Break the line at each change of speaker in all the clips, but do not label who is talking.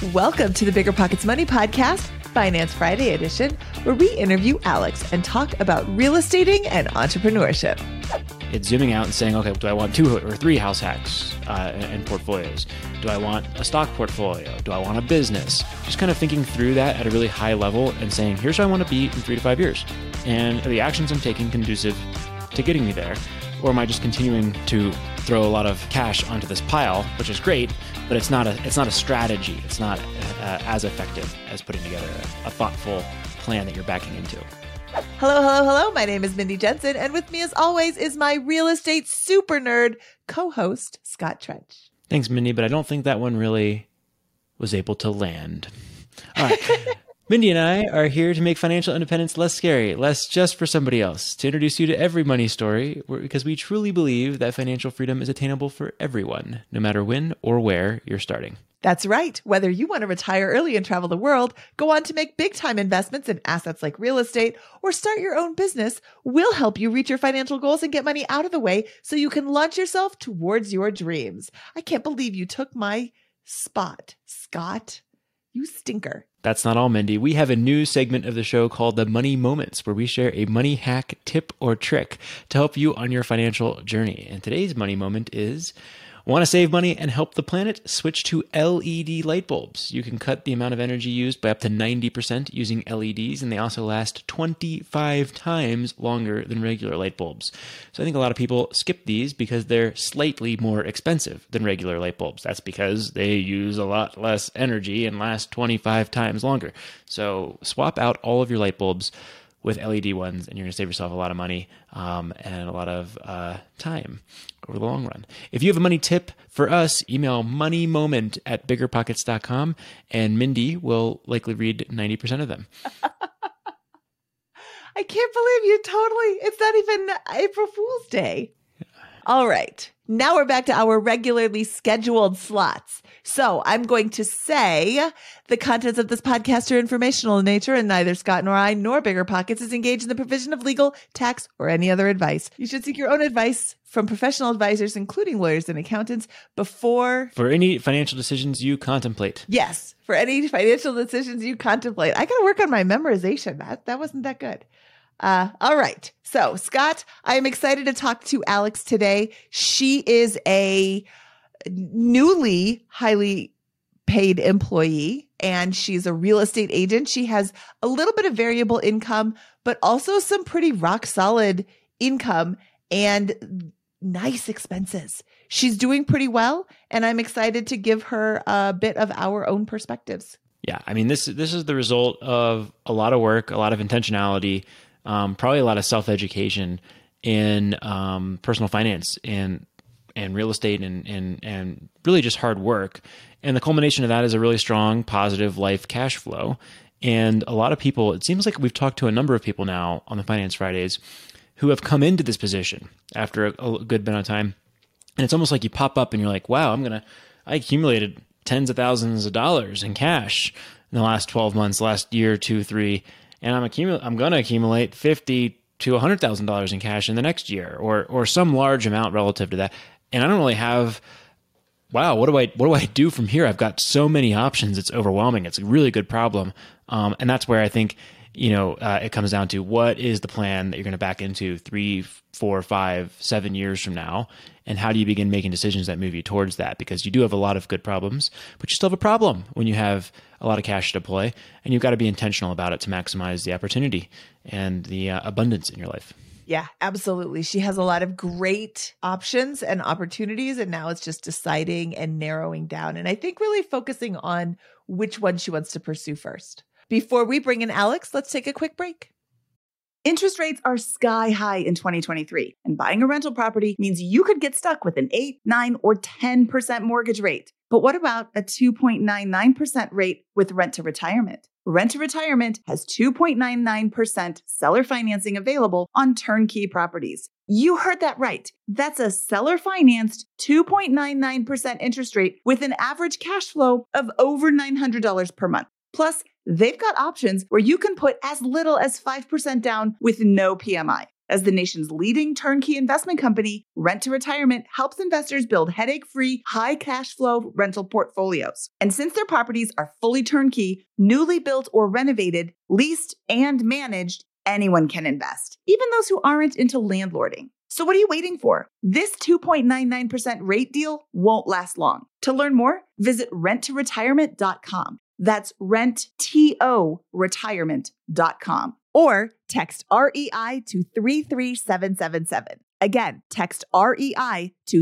Welcome to the Bigger Pockets Money Podcast, Finance Friday edition, where we interview Alex and talk about real estating and entrepreneurship.
It's zooming out and saying, okay, do I want 2 or 3 house hacks and portfolios? Do I want a stock portfolio? Do I want a business? Just kind of thinking through that at a really high level and saying, here's where I want to be in 3 to 5 years. And are the actions I'm taking conducive to getting me there? Or am I just continuing to throw a lot of cash onto this pile, which is great, but it's not a strategy. It's not as effective as putting together a thoughtful plan that you're backing into.
Hello. My name is Mindy Jensen, and with me as always is my real estate super nerd co-host, Scott Trench.
Thanks, Mindy, but I don't think that one really was able to land. All right. Mindy and I are here to make financial independence less scary, less just for somebody else, to introduce you to every money story, because we truly believe that financial freedom is attainable for everyone, no matter when or where you're starting.
That's right. Whether you want to retire early and travel the world, go on to make big-time investments in assets like real estate, or start your own business, we'll help you reach your financial goals and get money out of the way so you can launch yourself towards your dreams. I can't believe you took my spot, Scott. You stinker.
That's not all, Mindy. We have a new segment of the show called The Money Moments, where we share a money hack, tip, or trick to help you on your financial journey. And today's money moment is, want to save money and help the planet? Switch to LED light bulbs. You can cut the amount of energy used by up to 90% using LEDs, and they also last 25 times longer than regular light bulbs. So I think a lot of people skip these because they're slightly more expensive than regular light bulbs. That's because they use a lot less energy and last 25 times longer. So swap out all of your light bulbs with LED ones, and you're going to save yourself a lot of money and a lot of time over the long run. If you have a money tip for us, email moneymoment@biggerpockets.com, and Mindy will likely read 90% of them.
I can't believe you it's not even April Fool's Day. All right. Now we're back to our regularly scheduled slots. So I'm going to say the contents of this podcast are informational in nature, and neither Scott nor I nor Bigger Pockets is engaged in the provision of legal, tax, or any other advice. You should seek your own advice from professional advisors, including lawyers and accountants, for
any financial decisions you contemplate.
Yes, for any financial decisions you contemplate. I got to work on my memorization. That wasn't that good. All right. So, Scott, I am excited to talk to Alex today. She is a newly highly paid employee, and she's a real estate agent. She has a little bit of variable income, but also some pretty rock solid income and nice expenses. She's doing pretty well, and I'm excited to give her a bit of our own perspectives.
Yeah. I mean, this is the result of a lot of work, a lot of intentionality, probably a lot of self-education in personal finance and real estate and really just hard work. And the culmination of that is a really strong, positive life cash flow. And a lot of people, it seems like we've talked to a number of people now on the Finance Fridays who have come into this position after a good bit of time. And it's almost like you pop up and you're like, wow, I accumulated tens of thousands of dollars in cash in the last 12 months, last year, 2, 3, and I'm going to accumulate $50,000 to $100,000 in cash in the next year, or some large amount relative to that. And I don't really have, wow, what do I do from here? I've got so many options. It's overwhelming. It's a really good problem. And that's where I think, it comes down to, what is the plan that you're going to back into 3, 4, 5, 7 years from now? And how do you begin making decisions that move you towards that? Because you do have a lot of good problems, but you still have a problem when you have a lot of cash to deploy, and you've got to be intentional about it to maximize the opportunity and the abundance in your life.
Yeah, absolutely. She has a lot of great options and opportunities, and now it's just deciding and narrowing down. And I think really focusing on which one she wants to pursue first. Before we bring in Alex, let's take a quick break.
Interest rates are sky high in 2023, and buying a rental property means you could get stuck with an 8, 9, or 10% mortgage rate. But what about a 2.99% rate with Rent to Retirement? Rent to Retirement has 2.99% seller financing available on turnkey properties. You heard that right. That's a seller-financed 2.99% interest rate with an average cash flow of over $900 per month. Plus, they've got options where you can put as little as 5% down with no PMI. As the nation's leading turnkey investment company, Rent to Retirement helps investors build headache-free, high cash flow rental portfolios. And since their properties are fully turnkey, newly built or renovated, leased, and managed, anyone can invest, even those who aren't into landlording. So what are you waiting for? This 2.99% rate deal won't last long. To learn more, visit renttoretirement.com. That's renttoretirement.com. Or text REI to 33777. Again, text REI to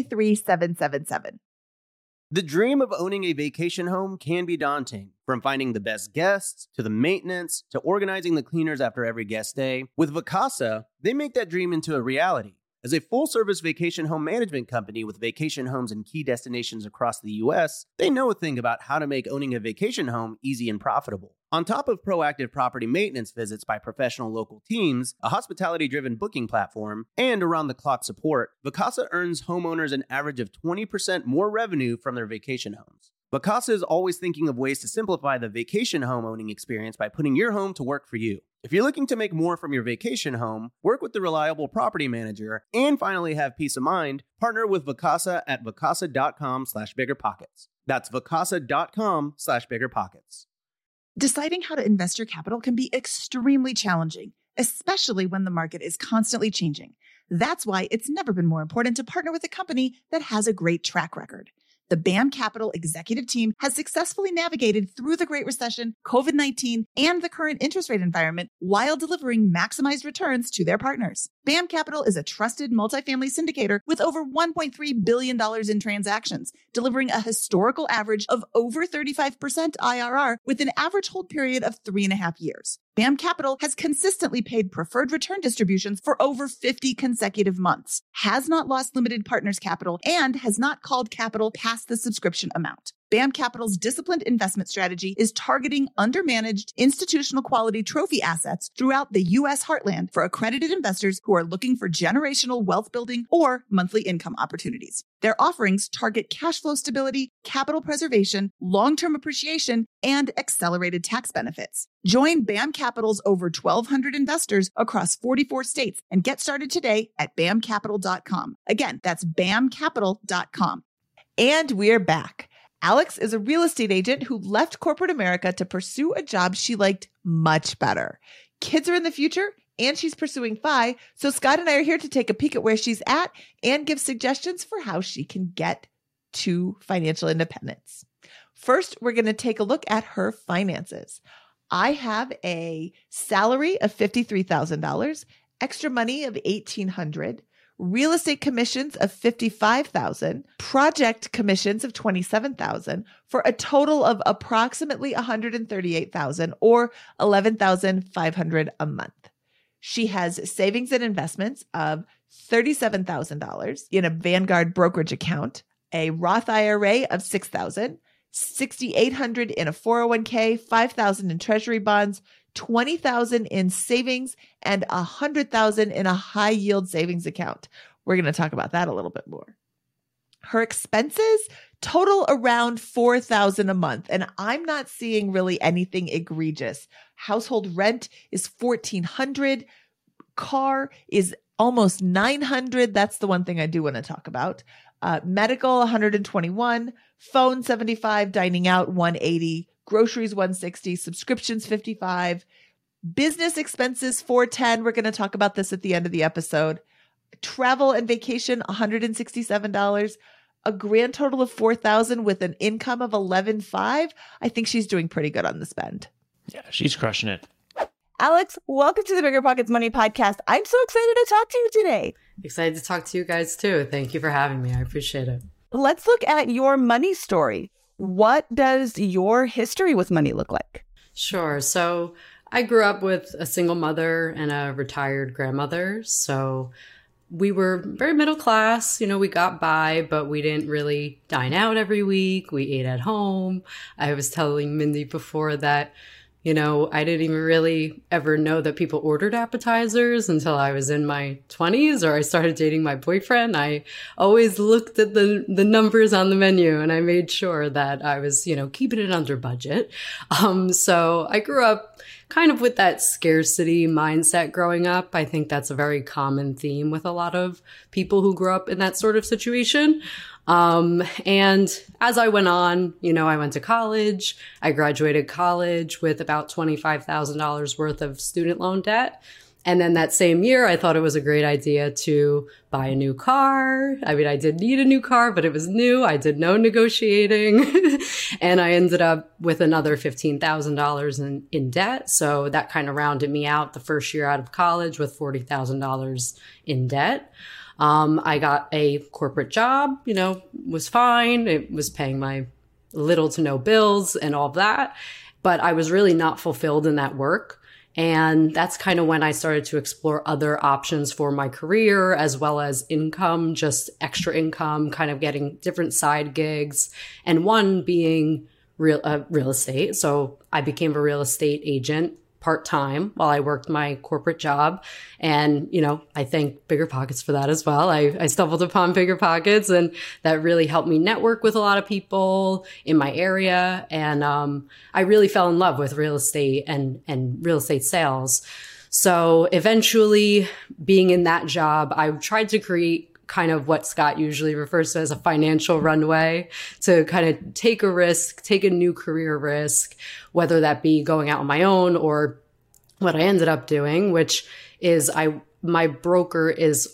33777.
The dream of owning a vacation home can be daunting. From finding the best guests, to the maintenance, to organizing the cleaners after every guest stay. With Vacasa, they make that dream into a reality. As a full-service vacation home management company with vacation homes in key destinations across the U.S., they know a thing about how to make owning a vacation home easy and profitable. On top of proactive property maintenance visits by professional local teams, a hospitality-driven booking platform, and around-the-clock support, Vacasa earns homeowners an average of 20% more revenue from their vacation homes. Vacasa is always thinking of ways to simplify the vacation home owning experience by putting your home to work for you. If you're looking to make more from your vacation home, work with the reliable property manager, and finally have peace of mind, partner with Vacasa at vacasa.com/biggerpockets. That's vacasa.com/biggerpockets.
Deciding how to invest your capital can be extremely challenging, especially when the market is constantly changing. That's why it's never been more important to partner with a company that has a great track record. The BAM Capital executive team has successfully navigated through the Great Recession, COVID-19, and the current interest rate environment while delivering maximized returns to their partners. BAM Capital is a trusted multifamily syndicator with over $1.3 billion in transactions, delivering a historical average of over 35% IRR with an average hold period of 3.5 years. BAM Capital has consistently paid preferred return distributions for over 50 consecutive months, has not lost limited partners capital, and has not called capital past the subscription amount. BAM Capital's disciplined investment strategy is targeting undermanaged institutional quality trophy assets throughout the U.S. heartland for accredited investors who are looking for generational wealth building or monthly income opportunities. Their offerings target cash flow stability, capital preservation, long-term appreciation, and accelerated tax benefits. Join BAM Capital's over 1,200 investors across 44 states and get started today at bamcapital.com. Again, that's bamcapital.com.
And we're back. Alex is a real estate agent who left corporate America to pursue a job she liked much better. Kids are in the future, and she's pursuing FI, so Scott and I are here to take a peek at where she's at and give suggestions for how she can get to financial independence. First, we're going to take a look at her finances. I have a salary of $53,000, extra money of $1,800, real estate commissions of $55,000, project commissions of $27,000, for a total of approximately $138,000 or $11,500 a month. She has savings and investments of $37,000 in a Vanguard brokerage account, a Roth IRA of $6,000, $6,800 in a 401k, $5,000 in treasury bonds, $20,000 in savings, and $100,000 in a high yield savings account. We're going to talk about that a little bit more. Her expenses total around $4,000 a month, and I'm not seeing really anything egregious. Household rent is $1,400. Car is almost $900. That's the one thing I do want to talk about. Medical, $121. Phone, $75. Dining out, $180. Groceries, $160. Subscriptions, $55. Business expenses, $410. We're going to talk about this at the end of the episode. Travel and vacation, $167. A grand total of $4,000 with an income of $11,500. I think she's doing pretty good on the spend.
Yeah, she's crushing it.
Alex, welcome to the Bigger Pockets Money Podcast. I'm so excited to talk to you today.
Excited to talk to you guys too. Thank you for having me. I appreciate it.
Let's look at your money story. What does your history with money look like?
Sure. So I grew up with a single mother and a retired grandmother. So we were very middle class. You know, we got by, but we didn't really dine out every week. We ate at home. I was telling Mindy before that, I didn't even really ever know that people ordered appetizers until I was in my 20s or I started dating my boyfriend. I always looked at the numbers on the menu and I made sure that I was, keeping it under budget. So I grew up kind of with that scarcity mindset growing up. I think that's a very common theme with a lot of people who grew up in that sort of situation. And as I went on, I went to college. I graduated college with about $25,000 worth of student loan debt. And then that same year, I thought it was a great idea to buy a new car. I mean, I did need a new car, but it was new. I did no negotiating. And I ended up with another $15,000 in debt. So that kind of rounded me out the first year out of college with $40,000 in debt. I got a corporate job, was fine. It was paying my little to no bills and all of that. But I was really not fulfilled in that work. And that's kind of when I started to explore other options for my career as well as income, just extra income, kind of getting different side gigs. And one being real estate. So I became a real estate agent part-time while I worked my corporate job. And, I thank BiggerPockets for that as well. I stumbled upon BiggerPockets and that really helped me network with a lot of people in my area. And I really fell in love with real estate and real estate sales. So eventually being in that job, I tried to create kind of what Scott usually refers to as a financial runway to kind of take a risk, take a new career risk, whether that be going out on my own or what I ended up doing, which is my broker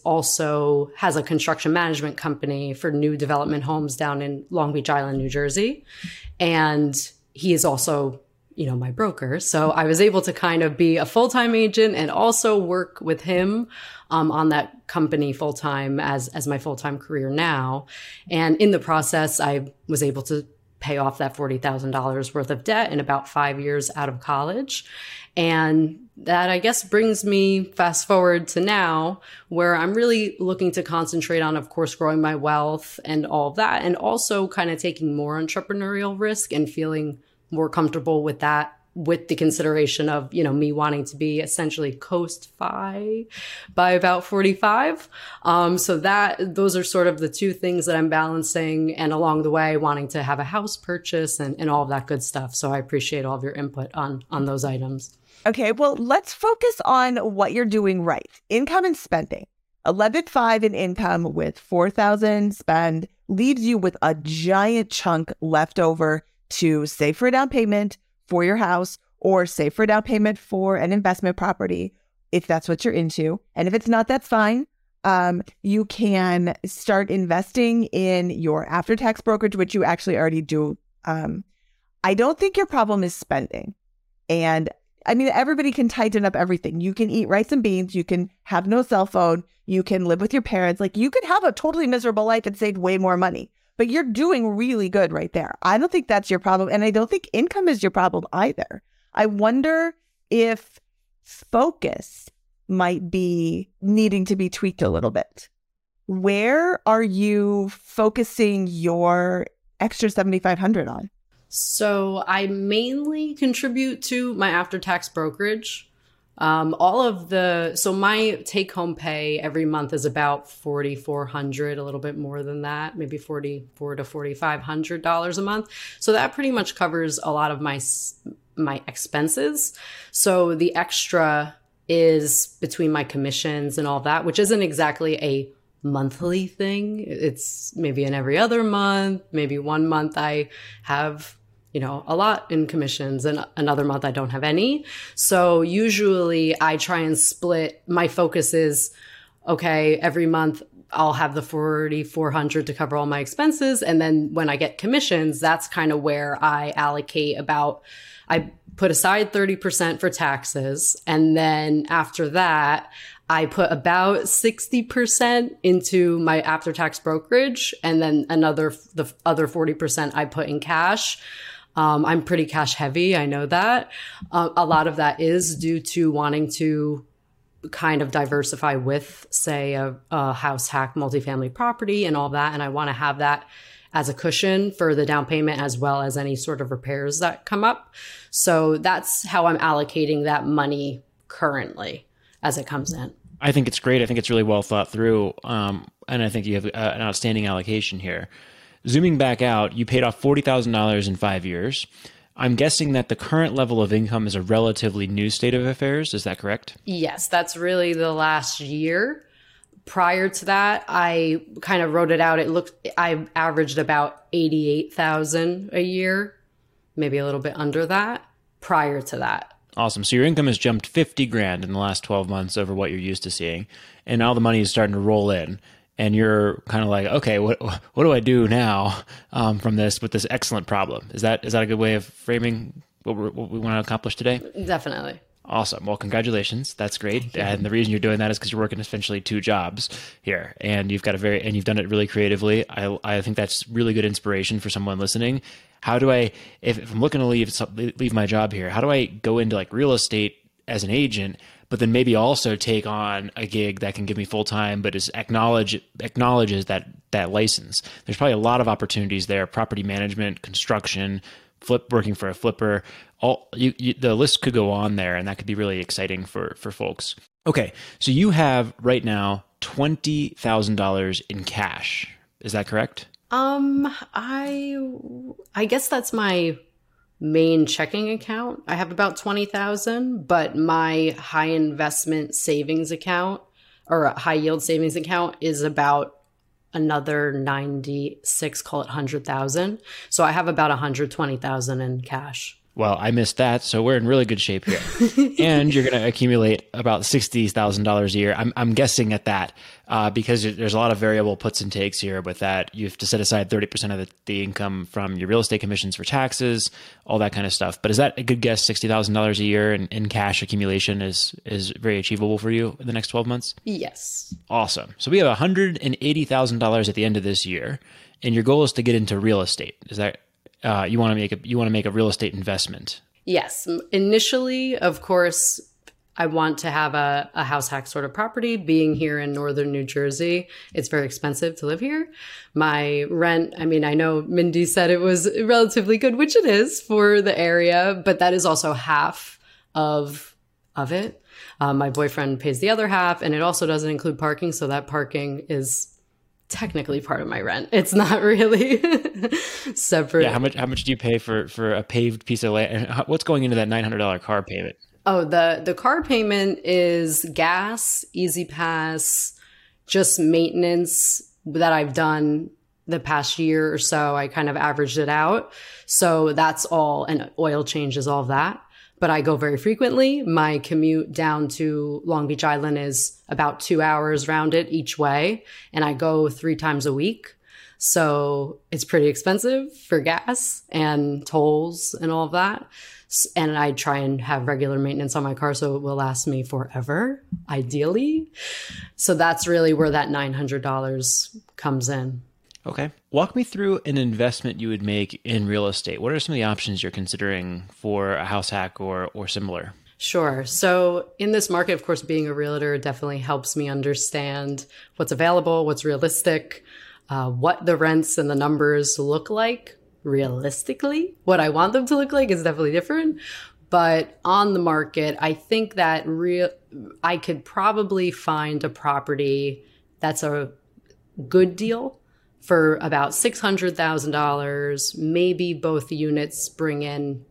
has a construction management company for new development homes down in Long Beach Island, New Jersey. And he is also my broker. So I was able to kind of be a full-time agent and also work with him on that company full-time as my full-time career now. And in the process, I was able to pay off that $40,000 worth of debt in about 5 years out of college. And that, I guess, brings me fast forward to now where I'm really looking to concentrate on, of course, growing my wealth and all of that, and also kind of taking more entrepreneurial risk and feeling more comfortable with that, with the consideration of, me wanting to be essentially coast-fi by about 45. So those are sort of the two things that I'm balancing, and along the way wanting to have a house purchase and all of that good stuff. So I appreciate all of your input on those items.
Okay, well, let's focus on what you're doing right. Income and spending. 11.5 in income with $4,000 spend leaves you with a giant chunk left over to save for a down payment for your house or save for a down payment for an investment property, if that's what you're into. And if it's not, that's fine. You can start investing in your after-tax brokerage, which you actually already do. I don't think your problem is spending. And I mean, everybody can tighten up everything. You can eat rice and beans. You can have no cell phone. You can live with your parents. Like, you could have a totally miserable life and save way more money. But you're doing really good right there. I don't think that's your problem. And I don't think income is your problem either. I wonder if focus might be needing to be tweaked a little bit. Where are you focusing your extra $7,500 on?
So I mainly contribute to my after-tax brokerage. So my take-home pay every month is about $4,400, a little bit more than that, maybe $4,400 to $4,500 a month. So that pretty much covers a lot of my expenses. So the extra is between my commissions and all that, which isn't exactly a monthly thing. It's maybe in every other month, maybe 1 month I have a lot in commissions, and another month I don't have any. So usually I try and split. My focus is, okay, every month I'll have the $4,400 to cover all my expenses. And then when I get commissions, that's kind of where I allocate I put aside 30% for taxes. And then after that, I put about 60% into my after-tax brokerage. And then the other 40% I put in cash. I'm pretty cash heavy. I know that. A lot of that is due to wanting to kind of diversify with, say, a house hack multifamily property and all that. And I want to have that as a cushion for the down payment as well as any sort of repairs that come up. So that's how I'm allocating that money currently as it comes in.
I think it's great. I think it's really well thought through. And I think you have an outstanding allocation here. Zooming back out, you paid off $40,000 in 5 years. I'm guessing that the current level of income is a relatively new state of affairs. Is that correct?
Yes, that's really the last year. Prior to that, I kind of wrote it out. I averaged about 88,000 a year, maybe a little bit under that prior to that.
Awesome. So your income has jumped 50 grand in the last 12 months over what you're used to seeing. And now the money is starting to roll in. And you're kind of like, okay, what do I do now from this with this excellent problem? Is that a good way of framing what we want to accomplish today?
Definitely.
Awesome. Well, congratulations. That's great. And the reason you're doing that is because you're working essentially 2 jobs here, and you've got you've done it really creatively. I think that's really good inspiration for someone listening. How do I, if I'm looking to leave my job here, how do I go into like real estate as an agent, but then maybe also take on a gig that can give me full time, but acknowledges that license? There's probably a lot of opportunities there: property management, construction, working for a flipper. The list could go on there, and that could be really exciting for folks. Okay, so you have right now $20,000 in cash. Is that correct?
I guess that's my main checking account. I have about 20,000, but my high investment savings account or a high yield savings account is about another 96, call it 100,000. So I have about 120,000 in cash.
Well, I missed that, so we're in really good shape here. And you're going to accumulate about $60,000 a year. I'm guessing at that because there's a lot of variable puts and takes here with that. You have to set aside 30% of the income from your real estate commissions for taxes, all that kind of stuff. But is that a good guess? $60,000 a year in cash accumulation is very achievable for you in the next 12 months?
Yes.
Awesome. So we have $180,000 at the end of this year, and your goal is to get into real estate. Is that you want to make a real estate investment?
Yes. Initially, of course, I want to have a house hack sort of property. Being here in northern New Jersey, it's very expensive to live here. My rent, I mean, I know Mindy said it was relatively good, which it is for the area, but that is also half of it. My boyfriend pays the other half, and it also doesn't include parking, so that parking is technically part of my rent. It's not really separate.
Yeah, how much do you pay for a paved piece of land? And what's going into that $900 car payment?
Oh, the car payment is gas, Easy Pass, just maintenance that I've done the past year or so. I kind of averaged it out. So that's all, and oil changes, all of that. But I go very frequently. My commute down to Long Beach Island is about 2 hours rounded each way, and I go 3 times a week. So it's pretty expensive for gas and tolls and all of that. And I try and have regular maintenance on my car so it will last me forever, ideally. So that's really where that $900 comes in.
Okay. Walk me through an investment you would make in real estate. What are some of the options you're considering for a house hack or similar?
Sure. So in this market, of course, being a realtor definitely helps me understand what's available, what's realistic, what the rents and the numbers look like realistically. What I want them to look like is definitely different. But on the market, I think that I could probably find a property that's a good deal for about $600,000. Maybe both units bring in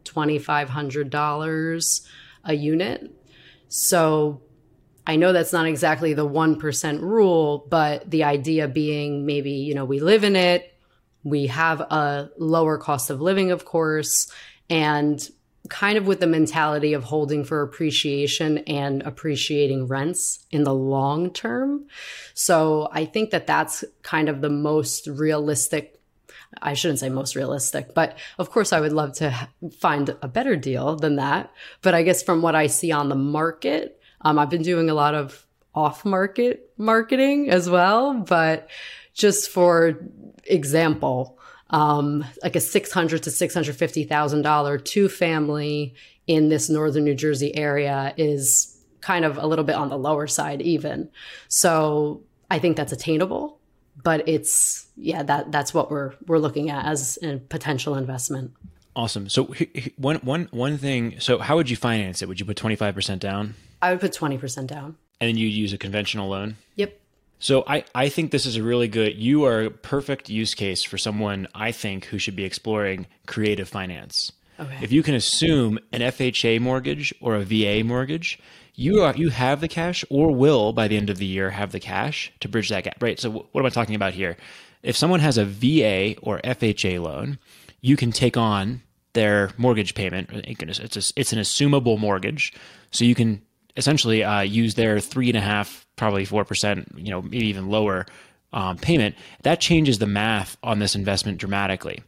$2,500 a unit. So I know that's not exactly the 1% rule, but the idea being maybe, we live in it, we have a lower cost of living, of course, and kind of with the mentality of holding for appreciation and appreciating rents in the long term. So I think that that's kind of the most realistic. I shouldn't say most realistic, but of course I would love to find a better deal than that. But I guess from what I see on the market, I've been doing a lot of off-market marketing as well. But just for example, like a $600,000 to $650,000 2-family in this northern New Jersey area is kind of a little bit on the lower side even. So I think that's attainable, But that's what we're looking at as a potential investment.
Awesome. So one thing, so how would you finance it? Would you put 25% down?
I would put 20% down.
And then you'd use a conventional loan?
Yep.
So I think this is you are a perfect use case for someone, I think, who should be exploring creative finance.
Okay.
If you can assume an FHA mortgage or a VA mortgage, you have the cash, or will by the end of the year have the cash to bridge that gap, right? So what am I talking about here? If someone has a VA or FHA loan, you can take on their mortgage payment. It's an assumable mortgage, so you can essentially use their 3.5%, probably 4%, maybe even lower payment. That changes the math on this investment dramatically.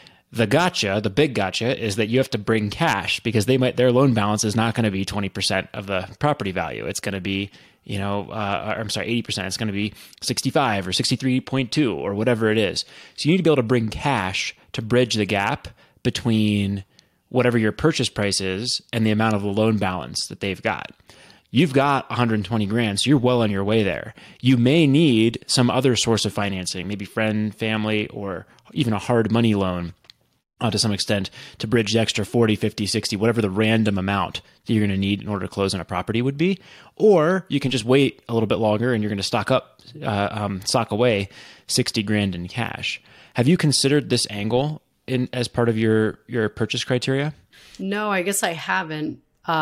The big gotcha is that you have to bring cash, because their loan balance is not going to be 20% of the property value. It's going to be, 80%. It's going to be 65 or 63.2 or whatever it is. So you need to be able to bring cash to bridge the gap between whatever your purchase price is and the amount of the loan balance that they've got. You've got 120 grand, so you're well on your way there. You may need some other source of financing, maybe friend, family, or even a hard money loan to some extent, to bridge the extra 40, 50, 60, whatever the random amount that you're going to need in order to close on a property would be. Or you can just wait a little bit longer and you're going to sock away 60 grand in cash. Have you considered this angle as part of your purchase criteria?
No, I guess I haven't.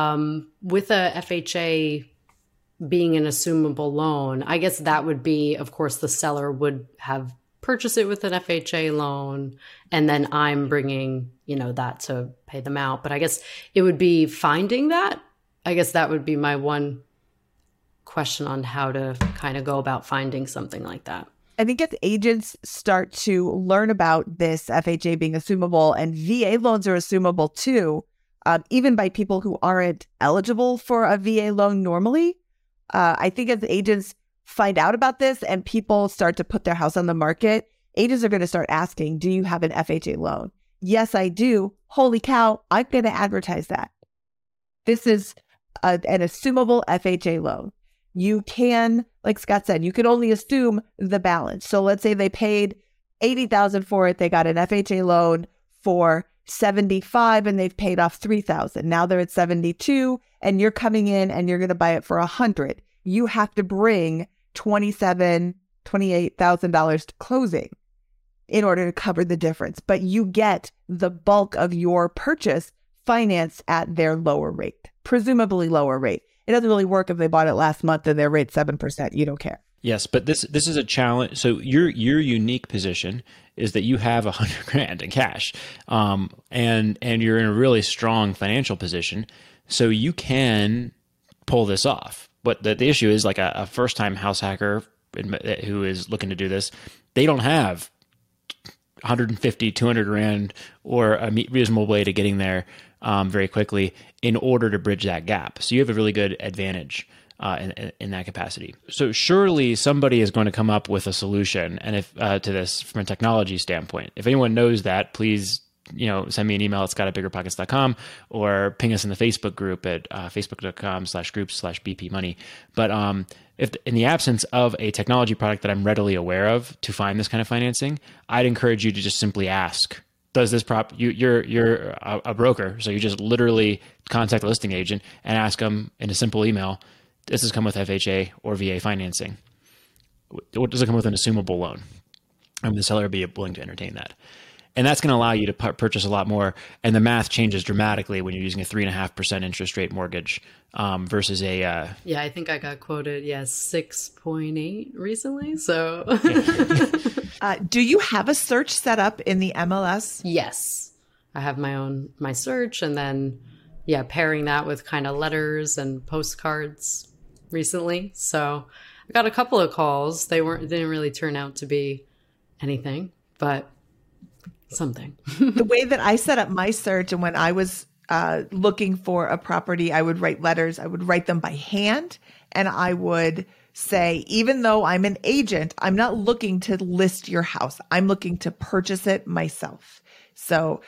With a FHA being an assumable loan, I guess that would be, of course, the seller would have purchased it with an FHA loan, and then I'm bringing, that to pay them out. But I guess it would be finding that. I guess that would be my one question on how to kind of go about finding something like that.
I think as agents start to learn about this FHA being assumable, and VA loans are assumable too, even by people who aren't eligible for a VA loan normally, I think as agents find out about this and people start to put their house on the market, agents are going to start asking, do you have an FHA loan? Yes, I do. Holy cow, I'm going to advertise that. This is an assumable FHA loan. You can, like Scott said, you can only assume the balance. So let's say they paid $80,000 for it. They got an FHA loan for $75,000 and they've paid off $3,000. Now they're at $72,000 and you're coming in and you're going to buy it for $100,000. You have to bring $27,000, $28,000 to closing in order to cover the difference. But you get the bulk of your purchase financed at their lower rate, presumably lower rate. It doesn't really work if they bought it last month and their rate's 7%. You don't care.
Yes, but this is a challenge. So your unique position is that you have $100,000 in cash, and you're in a really strong financial position, so you can pull this off. But the issue is, like a first-time house hacker who is looking to do this, they don't have 150, 200 grand or a reasonable way to getting there very quickly in order to bridge that gap. So you have a really good advantage in that capacity. So surely somebody is going to come up with a solution, and if to this from a technology standpoint. If anyone knows that, please send me an email at scott@biggerpockets.com or ping us in the Facebook group at facebook.com/groups/bpmoney. But if in the absence of a technology product that I'm readily aware of to find this kind of financing, I'd encourage you to just simply ask, does this you're a broker, so you just literally contact the listing agent and ask them in a simple email, does this come with FHA or VA financing? Or does it come with an assumable loan? And the seller would be willing to entertain that. And that's going to allow you to purchase a lot more. And the math changes dramatically when you're using a 3.5% interest rate mortgage versus a...
Yeah, I think I got quoted, 6.8 recently. So...
Do you have a search set up in the MLS?
Yes. I have my search, and then, pairing that with kind of letters and postcards recently. So I got a couple of calls. They didn't really turn out to be anything, but... something.
The way that I set up my search, and when I was looking for a property, I would write letters. I would write them by hand, and I would say, even though I'm an agent, I'm not looking to list your house. I'm looking to purchase it myself. So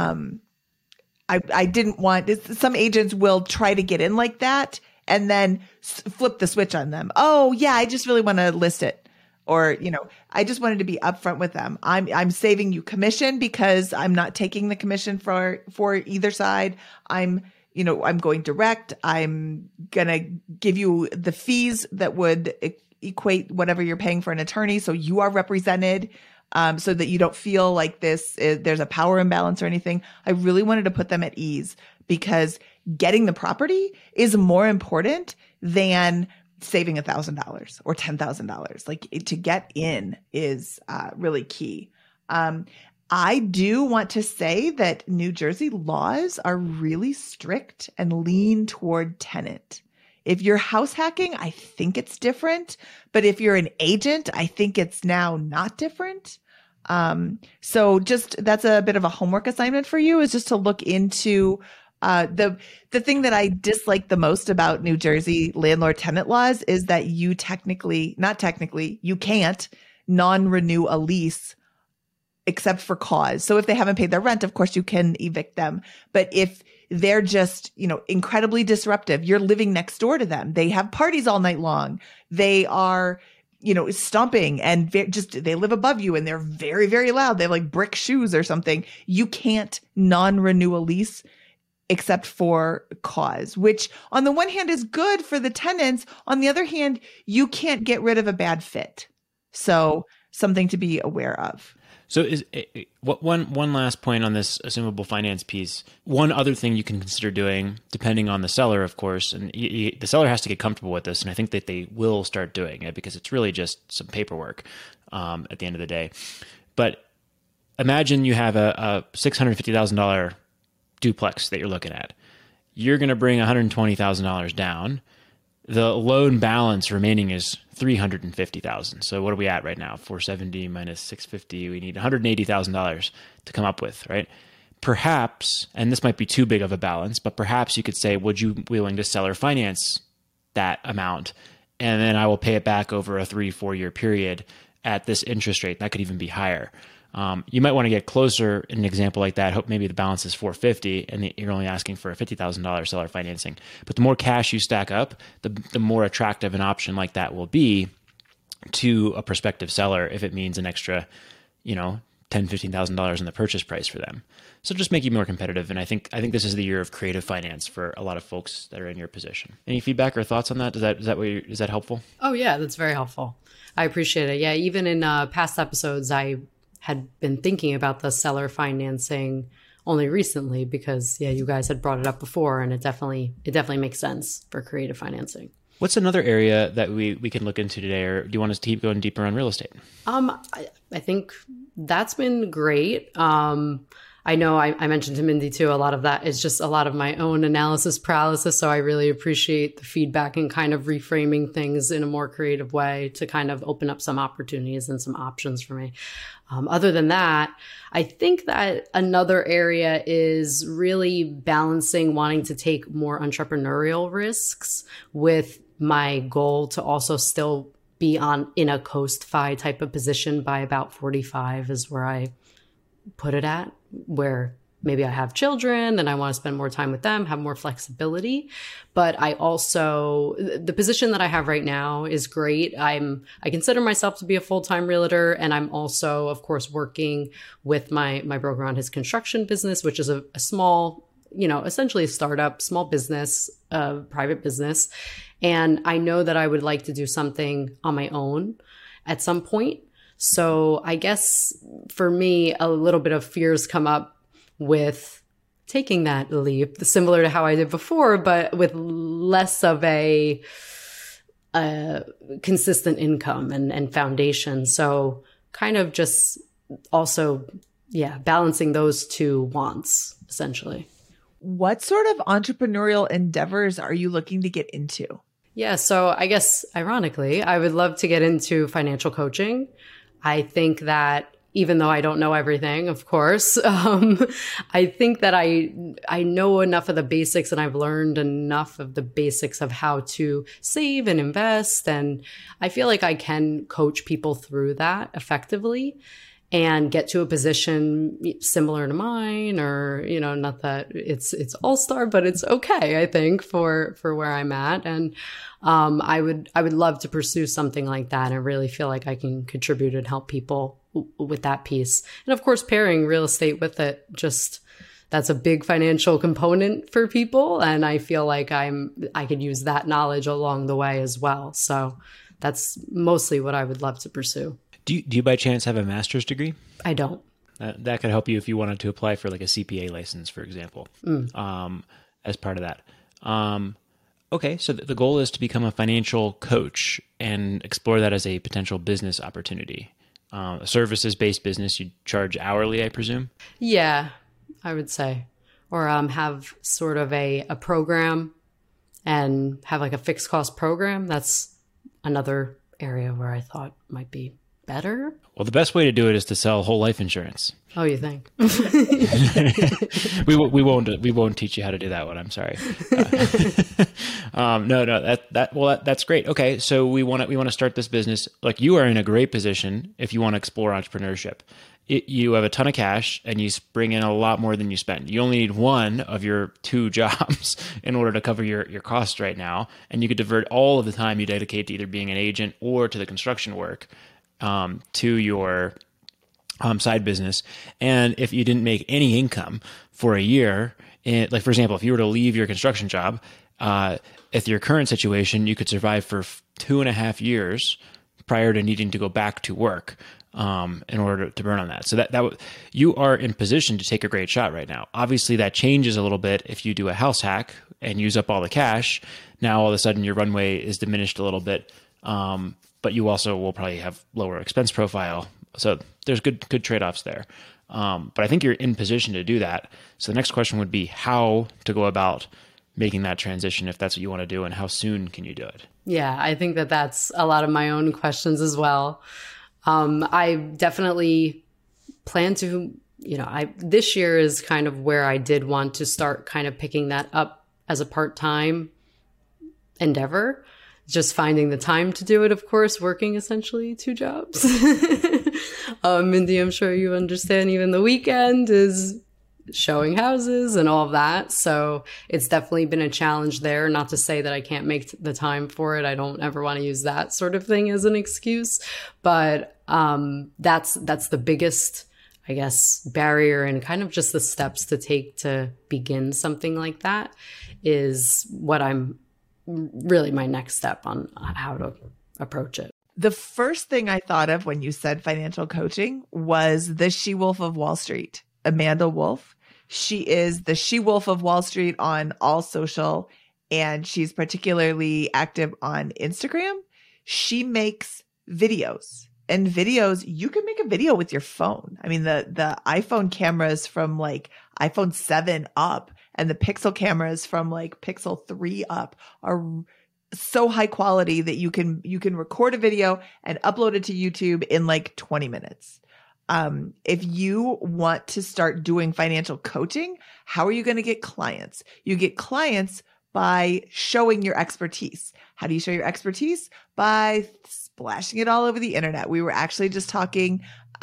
I didn't want, some agents will try to get in like that and then flip the switch on them. Oh yeah, I just really want to list it. Or, I just wanted to be upfront with them. I'm saving you commission because I'm not taking the commission for either side. I'm going direct. I'm going to give you the fees that would equate whatever you're paying for an attorney. So you are represented, so that you don't feel like there's a power imbalance or anything. I really wanted to put them at ease because getting the property is more important than saving $1,000 or $10,000. Like, to get in is really key. I do want to say that New Jersey laws are really strict and lean toward tenant. If you're house hacking, I think it's different. But if you're an agent, I think it's now not different. So that's a bit of a homework assignment for you, is just to look into the thing that I dislike the most about New Jersey landlord tenant laws is that you you can't non-renew a lease except for cause. So if they haven't paid their rent, of course you can evict them. But if they're just, incredibly disruptive, you're living next door to them. They have parties all night long. They are, stomping and they live above you and they're very, very loud. They have like brick shoes or something. You can't non-renew a lease except for cause, which on the one hand is good for the tenants. On the other hand, you can't get rid of a bad fit. So something to be aware of.
So one last point on this assumable finance piece. One other thing you can consider doing, depending on the seller, of course, and the seller has to get comfortable with this, and I think that they will start doing it because it's really just some paperwork at the end of the day. But imagine you have a $650,000 duplex that you're looking at. You're going to bring $120,000 down. The loan balance remaining is $350,000. So what are we at right now? 470 minus 650. We need $180,000 to come up with, right? Perhaps, and this might be too big of a balance, but perhaps you could say, would you be willing to seller finance that amount? And then I will pay it back over a 3-4 year period at this interest rate. That could even be higher. You might want to get closer in an example like that. Hope maybe the balance is $450 and you're only asking for a $50,000 seller financing. But the more cash you stack up, the more attractive an option like that will be to a prospective seller if it means an extra, $10,000, $15,000 in the purchase price for them. So just make you more competitive. And I think this is the year of creative finance for a lot of folks that are in your position. Any feedback or thoughts on that? Is that helpful?
Oh yeah, that's very helpful. I appreciate it. Yeah, even in past episodes, I had been thinking about the seller financing only recently because you guys had brought it up before, and it definitely makes sense for creative financing.
What's another area that we can look into today, or do you want us to keep going deeper on real estate?
I think that's been great. I know I mentioned to Mindy too, a lot of that is just a lot of my own analysis paralysis. So I really appreciate the feedback and kind of reframing things in a more creative way to kind of open up some opportunities and some options for me. Other than that, I think that another area is really balancing wanting to take more entrepreneurial risks with my goal to also still be in a coast-fi type of position by about 45 is where I put it at, where maybe I have children and I want to spend more time with them, have more flexibility. But I also, the position that I have right now is great. I consider myself to be a full-time realtor, and I'm also, of course, working with my broker on his construction business, which is a small, essentially a startup, small business, private business. And I know that I would like to do something on my own at some point. So I guess for me, a little bit of fears come up with taking that leap, similar to how I did before, but with less of a consistent income and foundation. So kind of just also, balancing those two wants, essentially.
What sort of entrepreneurial endeavors are you looking to get into?
Yeah, so I guess ironically, I would love to get into financial coaching. I think that even though I don't know everything, of course, I think that I know enough of the basics, and I've learned enough of the basics of how to save and invest. And I feel like I can coach people through that effectively. and get to a position similar to mine, or, not that it's all-star, but it's okay, I think, for where I'm at. And I would love to pursue something like that and really feel like I can contribute and help people with that piece. And of course, pairing real estate with it, that's a big financial component for people. And I feel like I could use that knowledge along the way as well. So that's mostly what I would love to pursue.
Do you by chance have a master's degree?
I don't.
That could help you if you wanted to apply for like a CPA license, for example, as part of that. Okay, so the goal is to become a financial coach and explore that as a potential business opportunity. A services-based business, you charge hourly, I presume?
Yeah, I would say. Or have sort of a program and have like a fixed cost program. That's another area where I thought might be better.
Well, the best way to do it is to sell whole life insurance.
Oh, you think?
we won't teach you how to do that one. I'm sorry. That's great. Okay, so we want to start this business. Like, you are in a great position if you want to explore entrepreneurship. You have a ton of cash and you bring in a lot more than you spend. You only need one of your 2 jobs in order to cover your costs right now, and you could divert all of the time you dedicate to either being an agent or to the construction work to your side business. And if you didn't make any income for a year, like for example, if you were to leave your construction job, at your current situation, you could survive for 2.5 years prior to needing to go back to work in order to burn on that. So that you are in position to take a great shot right now. Obviously, that changes a little bit if you do a house hack and use up all the cash. Now, all of a sudden, your runway is diminished a little bit. But you also will probably have lower expense profile. So there's good trade-offs there. But I think you're in position to do that. So the next question would be how to go about making that transition if that's what you want to do, and how soon can you do it?
Yeah, I think that's a lot of my own questions as well. I definitely plan to, this year is kind of where I did want to start kind of picking that up as a part-time endeavor. Just finding the time to do it, of course, working essentially 2 jobs. Mindy, I'm sure you understand, even the weekend is showing houses and all of that. So it's definitely been a challenge there. Not to say that I can't make the time for it. I don't ever want to use that sort of thing as an excuse. But that's the biggest, I guess, barrier, and kind of just the steps to take to begin something like that is what I'm really my next step on how to approach it.
The first thing I thought of when you said financial coaching was the She-Wolf of Wall Street, Amanda Wolf. She is the She-Wolf of Wall Street on all social, and she's particularly active on Instagram. She makes videos, and videos, you can make a video with your phone. I mean, the iPhone cameras from like iPhone 7 up and the Pixel cameras from like Pixel 3 up are so high quality that you can record a video and upload it to YouTube in like 20 minutes. If you want to start doing financial coaching, how are you going to get clients? You get clients by showing your expertise. How do you show your expertise? By splashing it all over the internet. We were actually just talking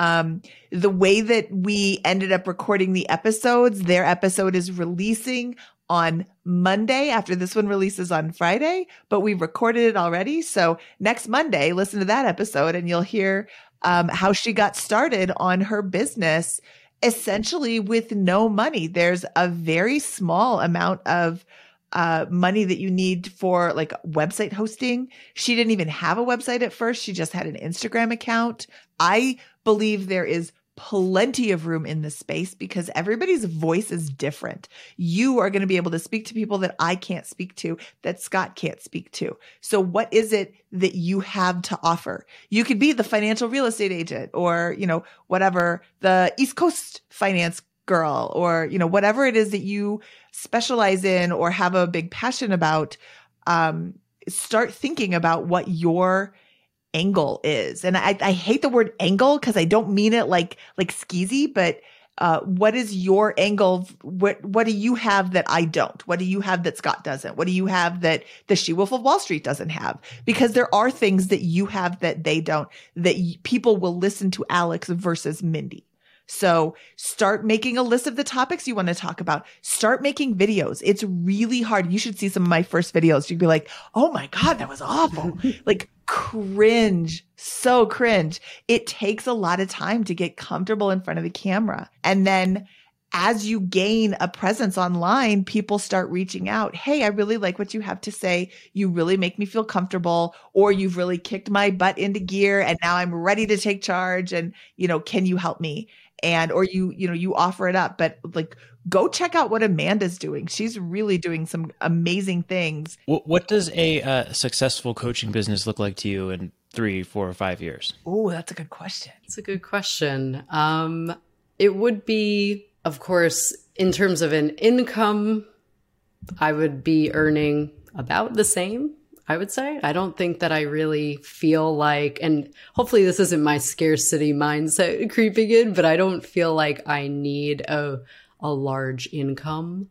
the way that we ended up recording the episodes. Their episode is releasing on Monday after this one releases on Friday, but we recorded it already. So next Monday, listen to that episode and you'll hear how she got started on her business essentially with no money. There's a very small amount of money that you need for like website hosting. She didn't even have a website at first. She just had an Instagram account. I believe there is plenty of room in this space because everybody's voice is different. You are going to be able to speak to people that I can't speak to, that Scott can't speak to. So what is it that you have to offer? You could be the financial real estate agent or, whatever, the East Coast finance girl or, whatever it is that you specialize in or have a big passion about. Start thinking about what your angle is. And I hate the word angle because I don't mean it like skeezy, but what is your angle? What do you have that I don't? What do you have that Scott doesn't? What do you have that the She-Wolf of Wall Street doesn't have? Because there are things that you have that they don't, that people will listen to Alex versus Mindy. So start making a list of the topics you want to talk about. Start making videos. It's really hard. You should see some of my first videos. You'd be like, oh my God, that was awful. Like cringe, so cringe. It takes a lot of time to get comfortable in front of the camera. And then as you gain a presence online, people start reaching out. Hey, I really like what you have to say. You really make me feel comfortable, or you've really kicked my butt into gear and now I'm ready to take charge. And, can you help me? And, or you offer it up, but like, go check out what Amanda's doing. She's really doing some amazing things.
What does a successful coaching business look like to you in 3, 4, or 5 years?
Oh, that's a good question.
It's a good question. It would be, of course, in terms of an income, I would be earning about the same, I would say. I don't think that I really feel like, and hopefully this isn't my scarcity mindset creeping in, but I don't feel like I need a large income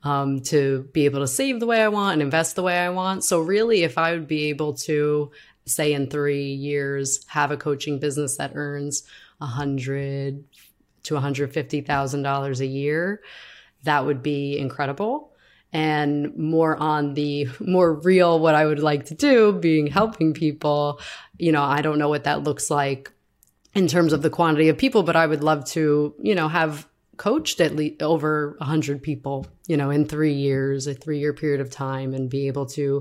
to be able to save the way I want and invest the way I want. So really, if I would be able to, say in 3 years, have a coaching business that earns $100,000 to $150,000 a year, that would be incredible. And more on the more real, what I would like to do, being helping people, I don't know what that looks like in terms of the quantity of people, but I would love to, have coached at least over 100 people, in 3 years, a 3-year period of time, and be able to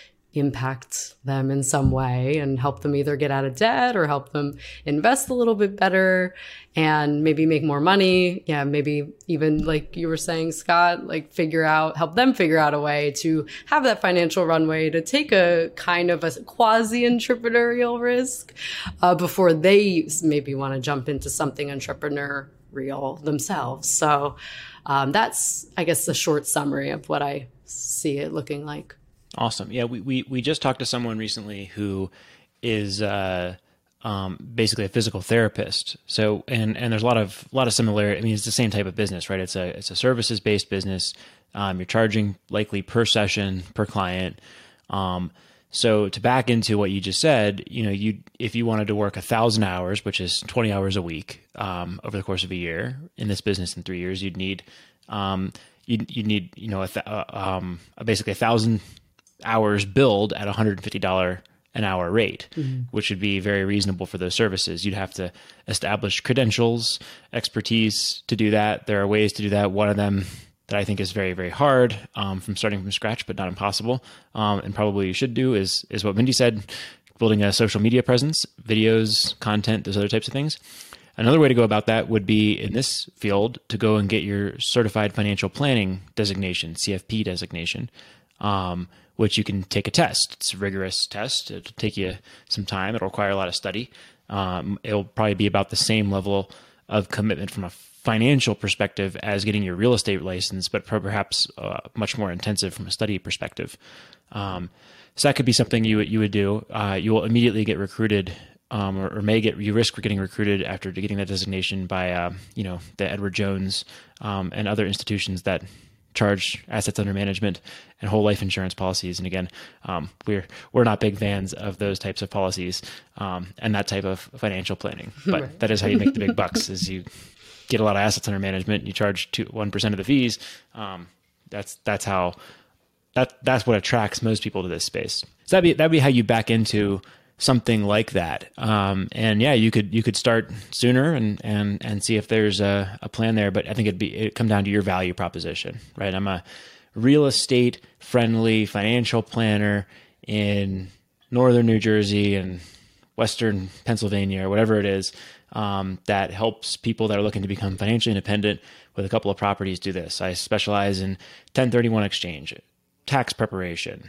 impact them in some way and help them either get out of debt or help them invest a little bit better and maybe make more money. Yeah, maybe even like you were saying, Scott, like help them figure out a way to have that financial runway to take a kind of a quasi-entrepreneurial risk before they maybe want to jump into something entrepreneurial themselves. So that's, I guess, the short summary of what I see it looking like.
Awesome. Yeah, we just talked to someone recently who is basically a physical therapist. So and there's a lot of similarity. I mean, it's the same type of business, right? It's a services based business. You're charging likely per session, per client. So to back into what you just said, if you wanted to work 1,000 hours, which is 20 hours a week over the course of a year in this business in 3 years, you'd need basically 1,000 hours billed at $150 an hour rate, which would be very reasonable for those services. You'd have to establish credentials, expertise to do that. There are ways to do that. One of them that I think is very, very hard from starting from scratch, but not impossible, and probably you should do is what Mindy said, building a social media presence, videos, content, those other types of things. Another way to go about that would be in this field to go and get your certified financial planning designation, CFP designation, which you can take a test. It's a rigorous test. It'll take you some time. It'll require a lot of study. It'll probably be about the same level of commitment from a financial perspective as getting your real estate license, but perhaps much more intensive from a study perspective. So that could be something you would do. You will immediately get recruited, you risk getting recruited after getting that designation by the Edward Jones and other institutions that charge assets under management and whole life insurance policies. And again, we're not big fans of those types of policies and that type of financial planning. But right. That is how you make the big bucks: is you get a lot of assets under management, you charge 1% of the fees. That's what attracts most people to this space. So that'd be how you back into something like that. And yeah, you could start sooner and see if there's a plan there, but I think it'd come down to your value proposition, right? I'm a real estate friendly financial planner in Northern New Jersey and Western Pennsylvania or whatever it is, that helps people that are looking to become financially independent with a couple of properties do this. I specialize in 1031 exchange, tax preparation,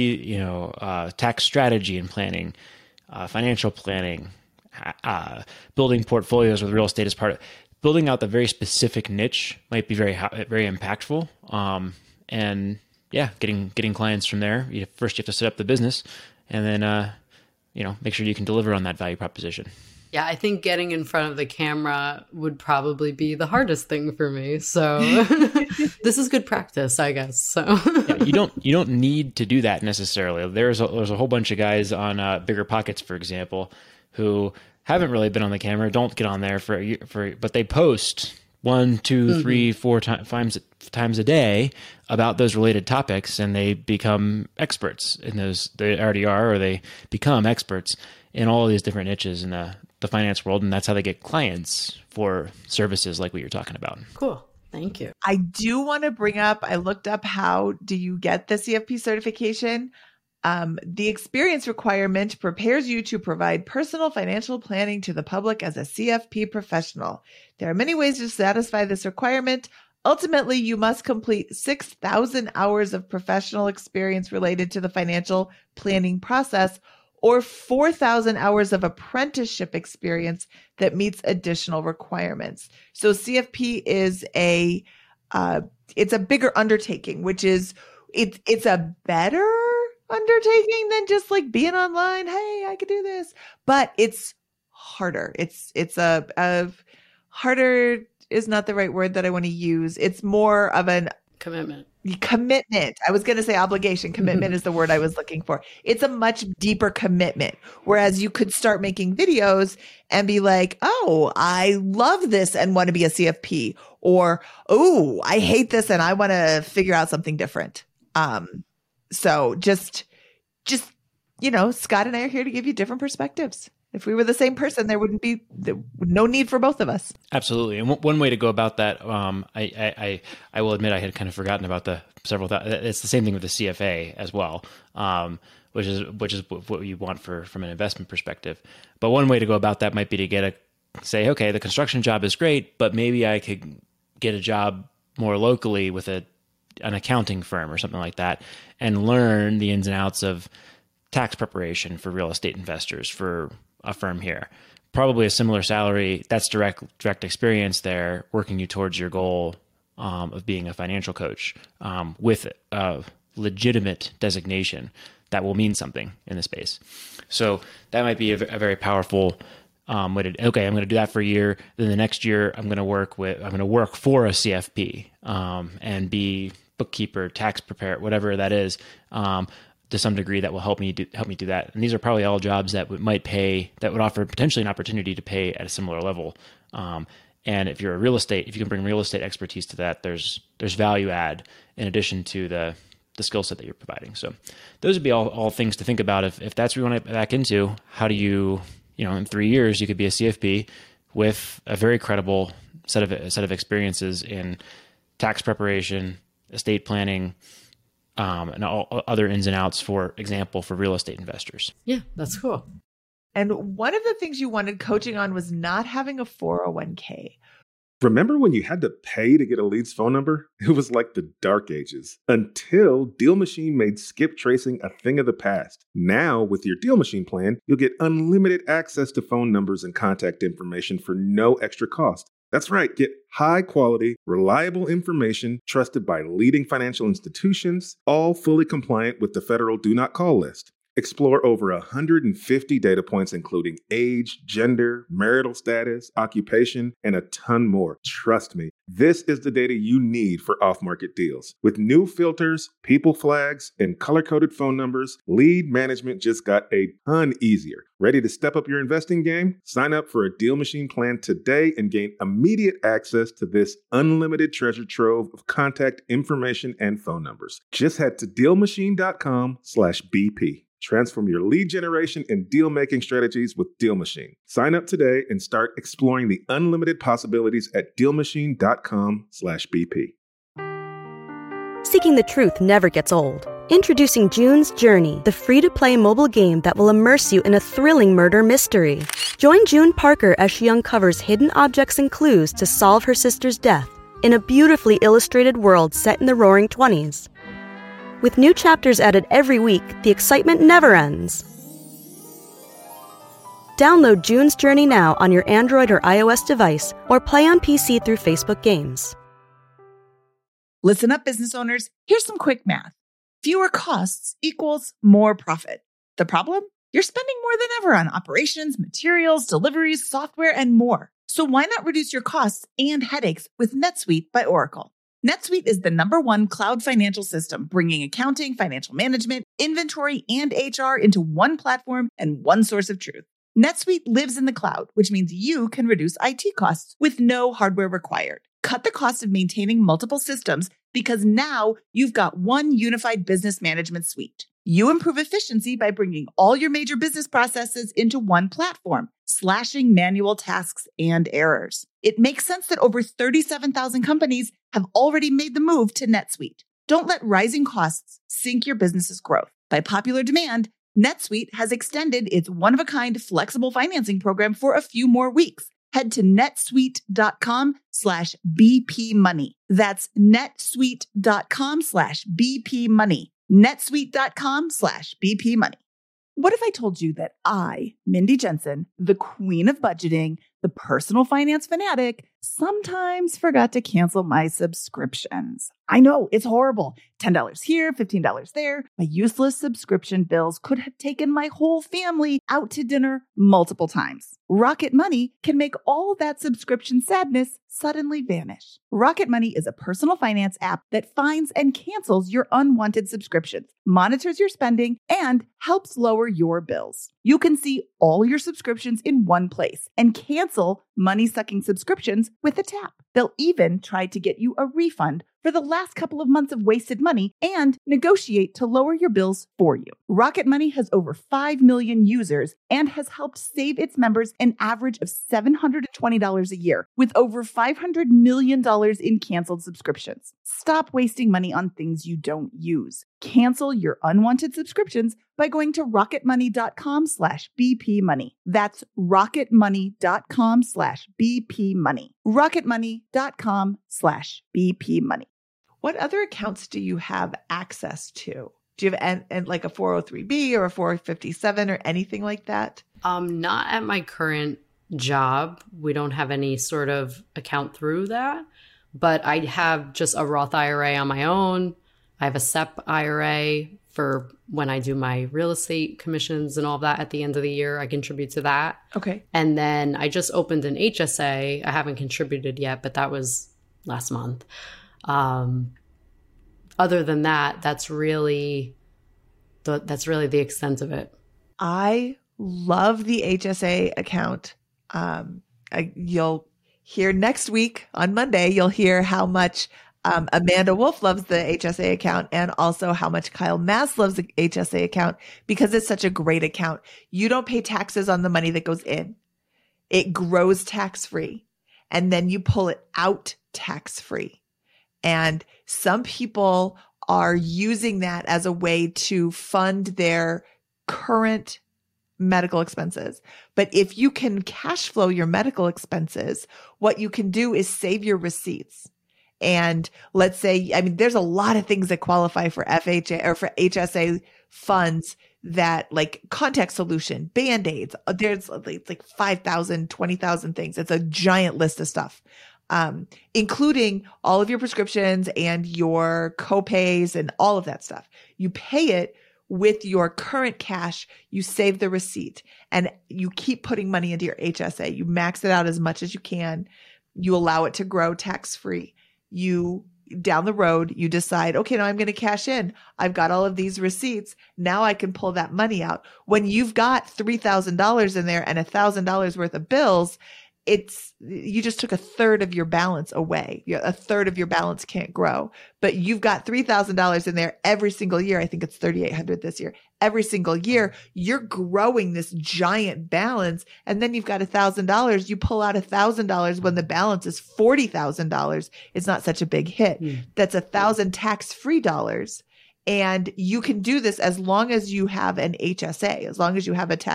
tax strategy and planning, financial planning, building portfolios with real estate as part of building out the very specific niche might be very, very impactful. And yeah, getting clients from there. First you have to set up the business and then, make sure you can deliver on that value proposition.
Yeah, I think getting in front of the camera would probably be the hardest thing for me. So this is good practice, I guess. So
yeah, you don't need to do that necessarily. There's a whole bunch of guys on Bigger Pockets, for example, who haven't really been on the camera, don't get on there but they post 1, 2, 3, 4 times a day about those related topics, and they become experts in those. They already are, or they become experts in all of these different niches in the finance world, and that's how they get clients for services like what you're talking about.
Cool. Thank you.
I do want to bring up, I looked up how do you get the CFP certification. The experience requirement prepares you to provide personal financial planning to the public as a CFP professional. There are many ways to satisfy this requirement. Ultimately, you must complete 6,000 hours of professional experience related to the financial planning process, or 4,000 hours of apprenticeship experience that meets additional requirements. So CFP is it's a bigger undertaking, which is it's a better undertaking than just like being online. Hey, I could do this, but it's harder. It's a harder is not the right word that I want to use. It's more of an
commitment.
I was going to say obligation. Commitment is the word I was looking for. It's a much deeper commitment. Whereas you could start making videos and be like, oh, I love this and want to be a CFP, or, oh, I hate this and I want to figure out something different. So just, Scott and I are here to give you different perspectives. If we were the same person, there would be no need for both of us.
Absolutely. And one way to go about that, I will admit I had kind of forgotten about the several. It's the same thing with the CFA as well, which is what you want from an investment perspective. But one way to go about that might be to say, okay, the construction job is great, but maybe I could get a job more locally with an accounting firm or something like that, and learn the ins and outs of tax preparation for real estate investors for a firm here. Probably a similar salary. That's direct experience there, working you towards your goal of being a financial coach with a legitimate designation that will mean something in the space. So that might be a very powerful way to, okay, I'm going to do that for a year. Then the next year I'm going to work for a CFP and be bookkeeper, tax preparer, whatever that is. To some degree, that will help me do that. And these are probably all jobs that would offer potentially an opportunity to pay at a similar level. And if you're if you can bring real estate expertise to that, there's value add in addition to the skill set that you're providing. So those would be all things to think about. If that's what you want to back into, how do you, in 3 years, you could be a CFP with a very credible set of experiences in tax preparation, estate planning, and all other ins and outs, for example, for real estate investors.
Yeah, that's cool.
And one of the things you wanted coaching on was not having a 401k.
Remember when you had to pay to get a lead's phone number? It was like the dark ages, until Deal Machine made skip tracing a thing of the past. Now, with your Deal Machine plan, you'll get unlimited access to phone numbers and contact information for no extra cost. That's right, get high-quality, reliable information trusted by leading financial institutions, all fully compliant with the federal Do Not Call list. Explore over 150 data points, including age, gender, marital status, occupation, and a ton more. Trust me, this is the data you need for off-market deals. With new filters, people flags, and color-coded phone numbers, lead management just got a ton easier. Ready to step up your investing game? Sign up for a Deal Machine plan today and gain immediate access to this unlimited treasure trove of contact information and phone numbers. Just head to DealMachine.com/BP. Transform your lead generation and deal-making strategies with Deal Machine. Sign up today and start exploring the unlimited possibilities at DealMachine.com/BP.
Seeking the truth never gets old. Introducing June's Journey, the free-to-play mobile game that will immerse you in a thrilling murder mystery. Join June Parker as she uncovers hidden objects and clues to solve her sister's death in a beautifully illustrated world set in the Roaring '20s. With new chapters added every week, the excitement never ends. Download June's Journey now on your Android or iOS device, or play on PC through Facebook Games.
Listen up, business owners. Here's some quick math. Fewer costs equals more profit. The problem? You're spending more than ever on operations, materials, deliveries, software, and more. So why not reduce your costs and headaches with NetSuite by Oracle? NetSuite is the #1 cloud financial system, bringing accounting, financial management, inventory, and HR into one platform and one source of truth. NetSuite lives in the cloud, which means you can reduce IT costs with no hardware required. Cut the cost of maintaining multiple systems because now you've got one unified business management suite. You improve efficiency by bringing all your major business processes into one platform, slashing manual tasks and errors. It makes sense that over 37,000 companies have already made the move to NetSuite. Don't let rising costs sink your business's growth. By popular demand, NetSuite has extended its one-of-a-kind flexible financing program for a few more weeks. Head to netsuite.com/bpmoney. That's netsuite.com/bpmoney. netsuite.com/bpmoney. What if I told you that I, Mindy Jensen, the queen of budgeting, the personal finance fanatic, sometimes forgot to cancel my subscriptions? I know, it's horrible. $10 here, $15 there. My useless subscription bills could have taken my whole family out to dinner multiple times. Rocket Money can make all that subscription sadness suddenly vanish. Rocket Money is a personal finance app that finds and cancels your unwanted subscriptions, monitors your spending, and helps lower your bills. You can see all your subscriptions in one place and cancel money-sucking subscriptions with a tap. They'll even try to get you a refund for the last couple of months of wasted money and negotiate to lower your bills for you. Rocket Money has over 5 million users and has helped save its members an average of $720 a year, with over $500 million in canceled subscriptions. Stop wasting money on things you don't use. Cancel your unwanted subscriptions by going to rocketmoney.com/bpmoney. That's rocketmoney.com/bpmoney. rocketmoney.com/bpmoney.
What other accounts do you have access to? Do you have like a 403B or a 457 or anything like that?
Not at my current job. We don't have any sort of account through that, but I have just a Roth IRA on my own. I have a SEP IRA for when I do my real estate commissions and all that at the end of the year. I contribute to that.
Okay.
And then I just opened an HSA. I haven't contributed yet, but that was last month. Other than that, that's really the extent of it.
I love the HSA account. You'll hear next week on Monday, you'll hear how much Amanda Wolf loves the HSA account and also how much Kyle Mass loves the HSA account because it's such a great account. You don't pay taxes on the money that goes in. It grows tax-free, and then you pull it out tax-free. And some people are using that as a way to fund their current medical expenses. But if you can cash flow your medical expenses, what you can do is save your receipts. And let's say, there's a lot of things that qualify for FHA or for HSA funds that like contact solution, Band-Aids. There's like 5,000, 20,000 things. It's a giant list of stuff. Including all of your prescriptions and your copays and all of that stuff. You pay it with your current cash, you save the receipt, and you keep putting money into your HSA. You max it out as much as you can. You allow it to grow tax-free. You, down the road, you decide, okay, now I'm going to cash in. I've got all of these receipts. Now I can pull that money out. When you've got $3,000 in there and $1,000 worth of bills, you just took a third of your balance away. A third of your balance can't grow, but you've got $3,000 in there every single year. I think it's $3,800 this year. Every single year, you're growing this giant balance. And then you've got $1,000. You pull out $1,000 when the balance is $40,000. It's not such a big hit. That's $1,000 tax-free dollars. And you can do this as long as you have an HSA, as long as you have a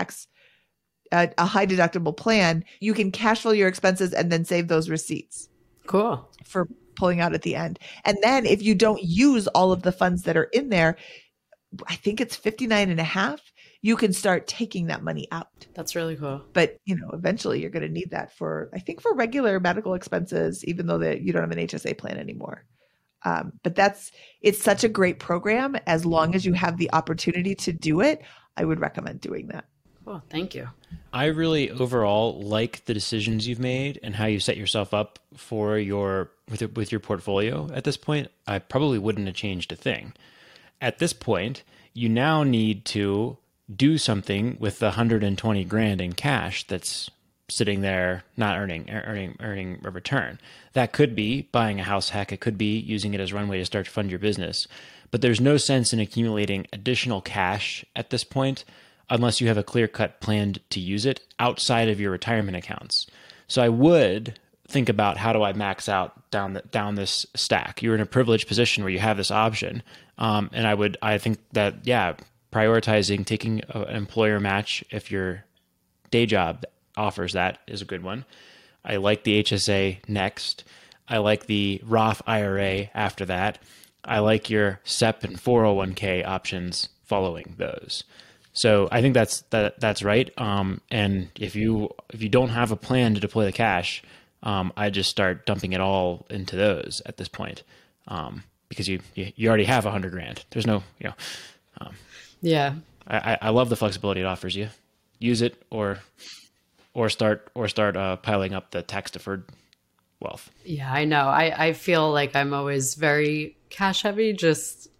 high deductible plan. You can cash flow your expenses and then save those receipts.
Cool.
For pulling out at the end. And then if you don't use all of the funds that are in there, I think it's 59.5, you can start taking that money out.
That's really cool.
But, eventually you're going to need that for regular medical expenses, even though you don't have an HSA plan anymore. But it's such a great program as long as you have the opportunity to do it. I would recommend doing that.
Well, thank you.
I really overall like the decisions you've made and how you set yourself up for with your portfolio at this point. I probably wouldn't have changed a thing. At this point, you now need to do something with the 120 grand in cash that's sitting there not earning a return. That could be buying a house hack. It could be using it as runway to start to fund your business. But there's no sense in accumulating additional cash at this point unless you have a clear-cut plan to use it outside of your retirement accounts. So I would think about, how do I max out down this stack? You're in a privileged position where you have this option. And I think that, prioritizing taking an employer match if your day job offers that is a good one. I like the HSA next. I like the Roth IRA after that. I like your SEP and 401k options following those. So I think that's right. And if you don't have a plan to deploy the cash, I just start dumping it all into those at this point, because you already have 100 grand. There's no,
Yeah.
I love the flexibility it offers you. Use it or start piling up the tax deferred wealth.
Yeah, I know. I feel like I'm always very cash heavy. Just,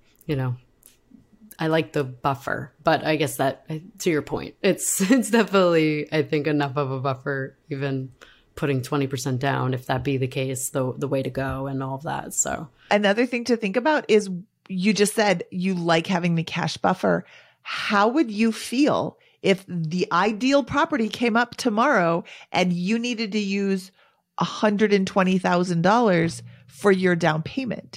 I like the buffer, but I guess that, to your point, it's definitely, I think, enough of a buffer, even putting 20% down, if that be the case, the way to go and all of that. So
another thing to think about is, you just said you like having the cash buffer. How would you feel if the ideal property came up tomorrow and you needed to use $120,000 for your down payment?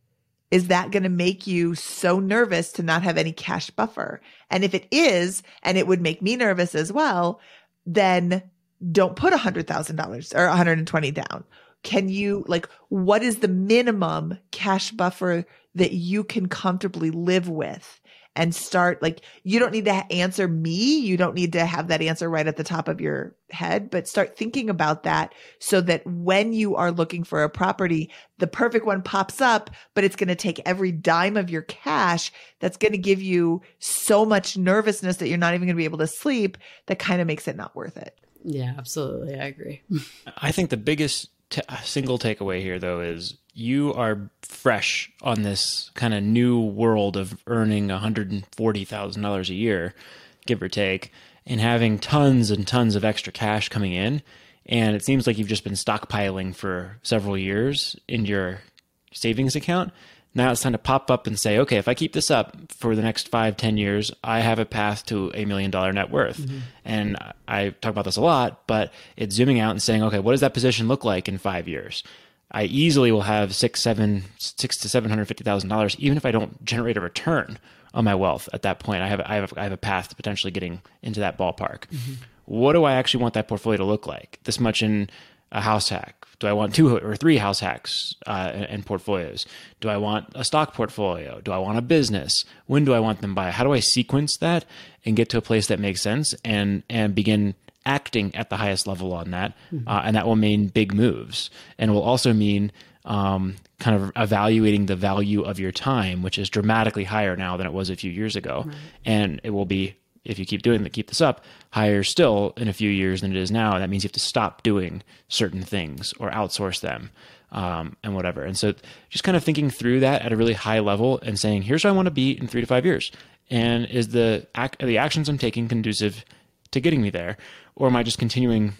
Is that going to make you so nervous to not have any cash buffer? And if it is, and it would make me nervous as well, then don't put $100,000 or 120 down. Can you, what is the minimum cash buffer that you can comfortably live with? And start, you don't need to answer me. You don't need to have that answer right at the top of your head, but start thinking about that so that when you are looking for a property, the perfect one pops up, but it's going to take every dime of your cash. That's going to give you so much nervousness that you're not even going to be able to sleep. That kind of makes it not worth it.
Yeah, absolutely. I agree.
I think the biggest single takeaway here, though, is you are fresh on this kind of new world of earning $140,000 a year, give or take, and having tons and tons of extra cash coming in. And it seems like you've just been stockpiling for several years in your savings account. Now it's time to pop up and say, okay, if I keep this up for the next 5-10 years, I have a path to $1 million net worth. Mm-hmm. And I talk about this a lot, but it's zooming out and saying, okay, what does that position look like in 5 years? I easily will have $600,000 to $750,000, even if I don't generate a return on my wealth at that point. I have a path to potentially getting into that ballpark. Mm-hmm. What do I actually want that portfolio to look like? This much in a house hack? Do I want 2 or 3 house hacks and portfolios? Do I want a stock portfolio? Do I want a business? When do I want them by? How do I sequence that and get to a place that makes sense and begin acting at the highest level on that? Mm-hmm. And that will mean big moves, and will also mean kind of evaluating the value of your time, which is dramatically higher now than it was a few years ago. Right. And it will be, if you keep this up, higher still in a few years than it is now. And that means you have to stop doing certain things or outsource them, and whatever. And so just kind of thinking through that at a really high level and saying, here's where I want to be in 3 to 5 years. And is the actions I'm taking conducive to getting me there? Or am I just continuing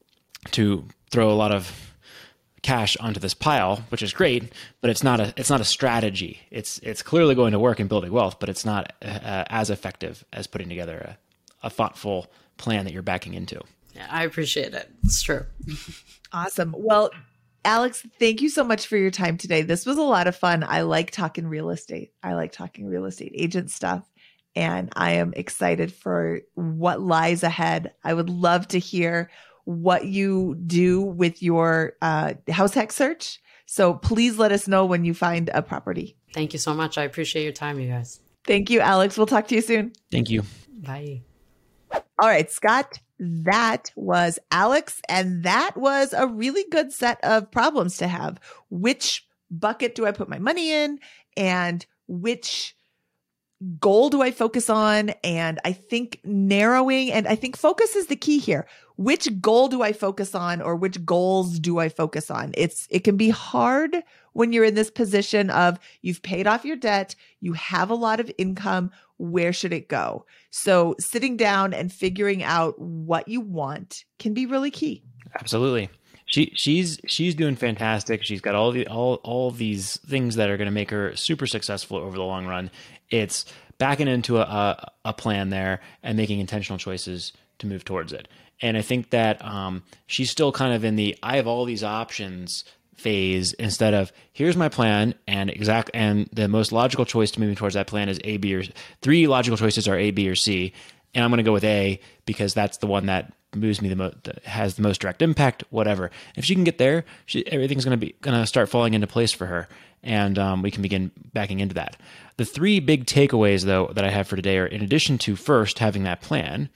to throw a lot of cash onto this pile, which is great, but it's not a strategy. It's clearly going to work in building wealth, but it's not as effective as putting together a thoughtful plan that you're backing into.
Yeah, I appreciate it. It's true.
Awesome. Well, Alex, thank you so much for your time today. This was a lot of fun. I like talking real estate. I like talking real estate agent stuff, and I am excited for what lies ahead. I would love to hear what you do with your house hack search. So please let us know when you find a property.
Thank you so much. I appreciate your time, you guys.
Thank you, Alex. We'll talk to you soon.
Thank you.
Bye.
All right, Scott, that was Alex, and that was a really good set of problems to have. Which bucket do I put my money in, and which goal do I focus on? And I think narrowing, and I think focus is the key here. Which goal do I focus on, or which goals do I focus on? It can be hard when you're in this position of you've paid off your debt, you have a lot of income. Where should it go? So sitting down and figuring out what you want can be really key.
Absolutely. She's doing fantastic. She's got all these things that are going to make her super successful over the long run. It's backing into a plan there and making intentional choices to move towards it. And I think that she's still kind of in the I have all these options phase instead of here's my plan and the most logical choice to moving towards that plan is A, B, or three logical choices are A, B, or C. And I'm going to go with A because that's the one that moves me the most, has the most direct impact, whatever. If she can get there, everything's going to start falling into place for her. And we can begin backing into that. The three big takeaways, though, that I have for today are, in addition to first having that plan,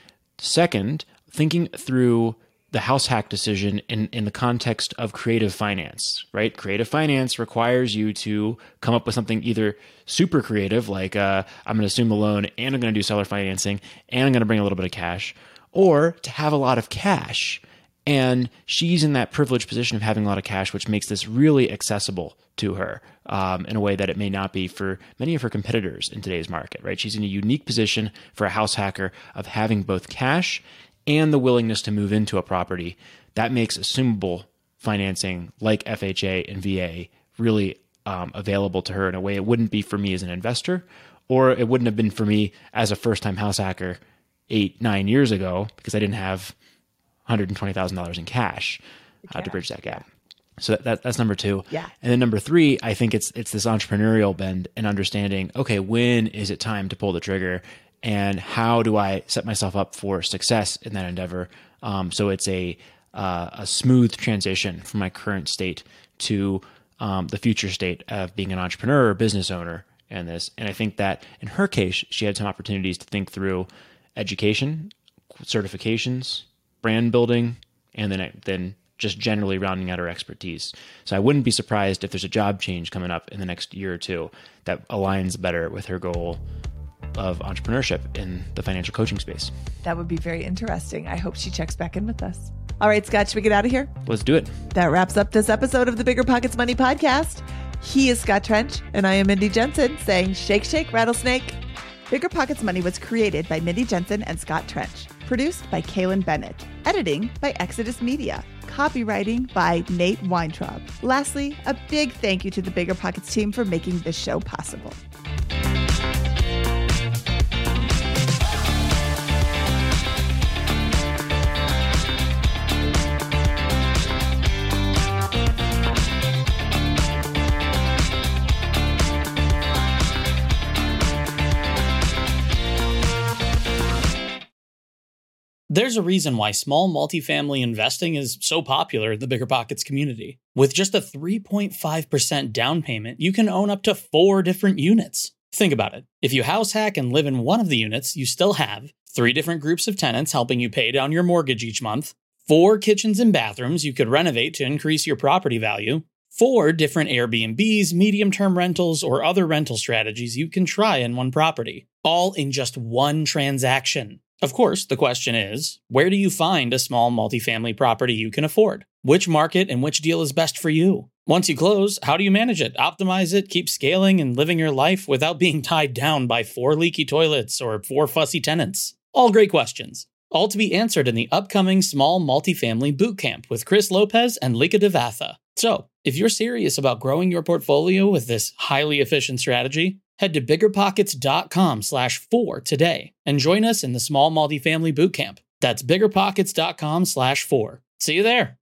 second, thinking through the house hack decision in the context of creative finance, right? Creative finance requires you to come up with something either super creative, like I'm going to assume the loan and I'm going to do seller financing and I'm going to bring a little bit of cash, or to have a lot of cash. And she's in that privileged position of having a lot of cash, which makes this really accessible to her in a way that it may not be for many of her competitors in today's market, right? She's in a unique position for a house hacker of having both cash and the willingness to move into a property. That makes assumable financing like FHA and VA really available to her in a way it wouldn't be for me as an investor, or it wouldn't have been for me as a first-time house hacker 8-9 years ago because I didn't have $120,000 in cash to bridge that gap. So that's number two.
Yeah.
And then number three, I think it's this entrepreneurial bend and understanding, okay, when is it time to pull the trigger? And how do I set myself up for success in that endeavor? So it's a smooth transition from my current state to the future state of being an entrepreneur or business owner in this. And I think that in her case, she had some opportunities to think through education, certifications, brand building, and then just generally rounding out her expertise. So I wouldn't be surprised if there's a job change coming up in the next year or two that aligns better with her goal of entrepreneurship in the financial coaching space.
That would be very interesting. I hope she checks back in with us. All right, Scott, should we get out of here?
Let's do it.
That wraps up this episode of the Bigger Pockets Money Podcast. He is Scott Trench, and I am Mindy Jensen, saying shake, shake, rattlesnake. Bigger Pockets Money was created by Mindy Jensen and Scott Trench. Produced by Kaylin Bennett. Editing by Exodus Media. Copywriting by Nate Weintraub. Lastly, a big thank you to the Bigger Pockets team for making this show possible.
There's a reason why small multifamily investing is so popular in the Bigger Pockets community. With just a 3.5% down payment, you can own up to 4 different units. Think about it. If you house hack and live in one of the units, you still have 3 different groups of tenants helping you pay down your mortgage each month, 4 kitchens and bathrooms you could renovate to increase your property value, 4 different Airbnbs, medium-term rentals, or other rental strategies you can try in one property, all in just one transaction. Of course, the question is, where do you find a small multifamily property you can afford? Which market and which deal is best for you? Once you close, how do you manage it, optimize it, keep scaling and living your life without being tied down by 4 leaky toilets or 4 fussy tenants? All great questions. All to be answered in the upcoming Small Multifamily Bootcamp with Chris Lopez and Lika Devatha. So, if you're serious about growing your portfolio with this highly efficient strategy, head to biggerpockets.com/4 today and join us in the Small Multifamily Bootcamp. That's biggerpockets.com/4. See you there.